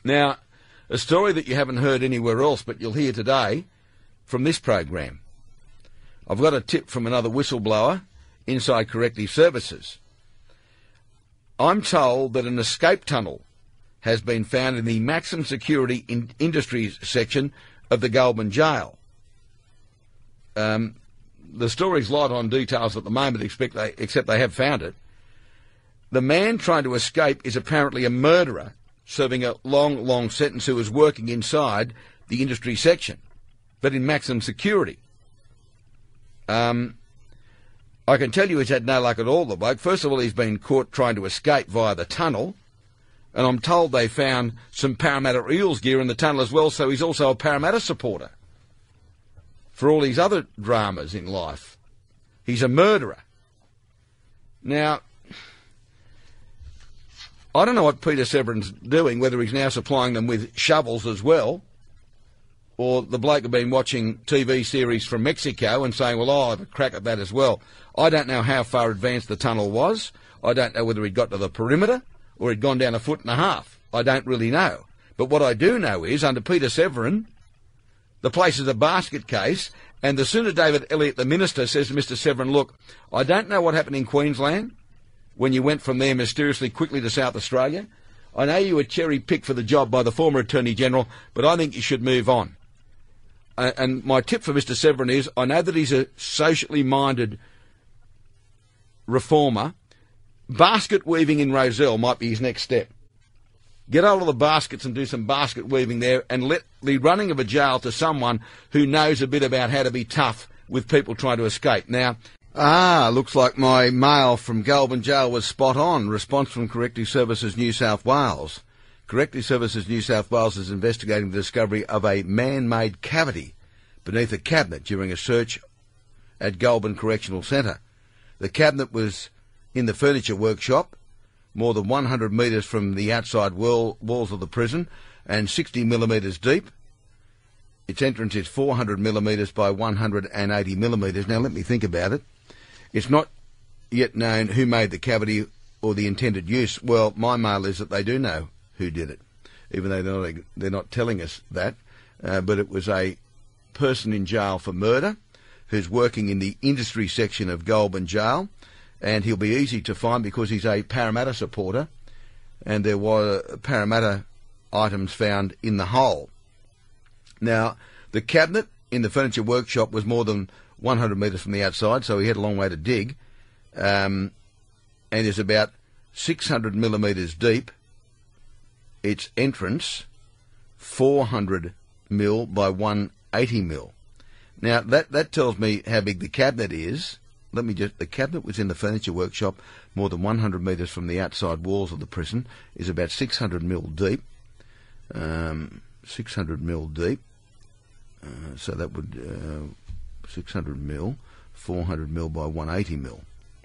Now, a story that you haven't heard anywhere else, but you'll hear today from this program. I've got a tip from another whistleblower inside Corrective Services. I'm told that an escape tunnel has been found in the maximum security industries section of the Goulburn jail. The story's light on details at the moment, except they have found it. The man trying to escape is apparently a murderer serving a long, long sentence who was working inside the industry section, but in maximum security. I can tell you he's had no luck at all, the bloke. First of all, he's been caught trying to escape via the tunnel, and I'm told they found some Parramatta Eels gear in the tunnel as well, so he's also a Parramatta supporter for all these other dramas in life. He's a murderer. Now, I don't know what Peter Severin's doing, whether he's now supplying them with shovels as well, or the bloke had been watching TV series from Mexico and saying, well, I'll have a crack at that as well. I don't know how far advanced the tunnel was. I don't know whether he'd got to the perimeter or he'd gone down 1.5 foot. I don't really know. But what I do know is, under Peter Severin, the place is a basket case, and the sooner David Elliott, the minister, says to Mr Severin, look, I don't know what happened in Queensland when you went from there mysteriously quickly to South Australia. I know you were cherry-picked for the job by the former Attorney-General, but I think you should move on. And my tip for Mr Severin is, I know that he's a socially minded reformer. Basket weaving in Rozelle might be his next step. Get hold of the baskets and do some basket weaving there, and let the running of a jail to someone who knows a bit about how to be tough with people trying to escape. Now, looks like my mail from Goulburn Jail was spot on. Response from Corrective Services New South Wales. Corrective Services New South Wales is investigating the discovery of a man-made cavity beneath a cabinet during a search at Goulburn Correctional Centre. The cabinet was in the furniture workshop, more than 100 metres from the outside walls of the prison and 60 millimetres deep. Its entrance is 400 millimetres by 180 millimetres. Now, let me think about it. It's not yet known who made the cavity or the intended use. Well, my mail is that they do know who did it, even though they're not telling us that. But it was a person in jail for murder who's working in the industry section of Goulburn Jail, and he'll be easy to find because he's a Parramatta supporter, and there were Parramatta items found in the hole. Now, the cabinet in the furniture workshop was more than 100 metres from the outside, so he had a long way to dig, and is about 600 millimetres deep. Its entrance, 400 mil by 180 mil. Now, that tells me how big the cabinet is. The cabinet was in the furniture workshop, more than 100 metres from the outside walls of the prison, is about 600 mil deep. 600 mil deep. So that would, 600 mil, 400 mil by 180 mil.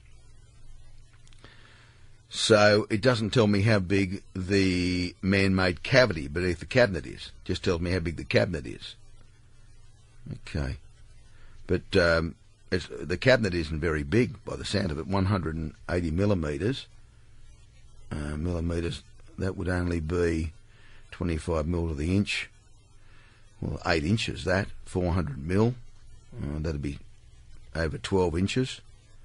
So it doesn't tell me how big the man-made cavity beneath the cabinet is. Just tells me how big the cabinet is. Okay. But the cabinet isn't very big by the sound of it, 180 millimetres. That would only be 25 mil to the inch. Well, 8 inches, that. 400 mil. That'd be over 12 inches.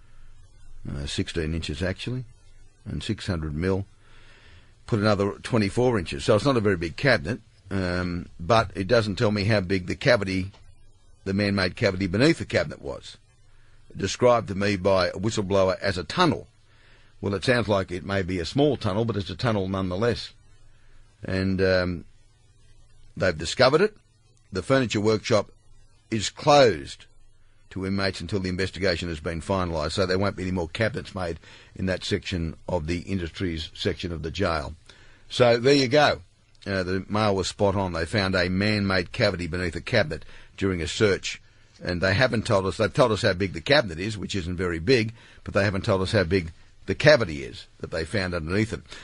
16 inches, actually. And 600 mil. Put another 24 inches. So it's not a very big cabinet, but it doesn't tell me how big the cavity, the man-made cavity beneath the cabinet was. Described to me by a whistleblower as a tunnel. Well, it sounds like it may be a small tunnel, but it's a tunnel nonetheless. And they've discovered it. The furniture workshop is closed to inmates until the investigation has been finalised, so there won't be any more cabinets made in that section of the industries section of the jail. So there you go. The mail was spot on. They found a man-made cavity beneath a cabinet during a search, and they haven't told us. They've told us how big the cabinet is, which isn't very big, but they haven't told us how big the cavity is that they found underneath it.